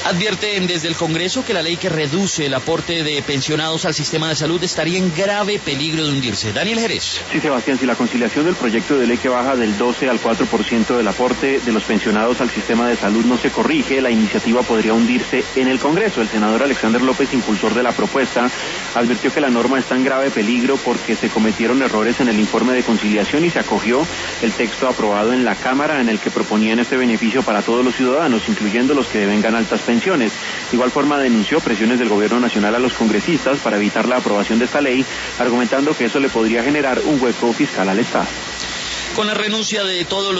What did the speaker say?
Advierten desde el Congreso que la ley que reduce el aporte de pensionados al sistema de salud estaría en grave peligro de hundirse. Daniel Jerez. Sí, Sebastián, si la conciliación del proyecto de ley que baja del 12 al 4% del aporte de los pensionados al sistema de salud no se corrige, la iniciativa podría hundirse en el Congreso. El senador Alexander López, impulsor de la propuesta, advirtió que la norma está en grave peligro porque se cometieron errores en el informe de conciliación y se acogió el texto aprobado en la Cámara en el que proponían este beneficio para todos los ciudadanos, incluyendo los que devengan altas pensiones. De igual forma denunció presiones del gobierno nacional a los congresistas para evitar la aprobación de esta ley, argumentando que eso le podría generar un hueco fiscal al Estado. Con la renuncia de todos los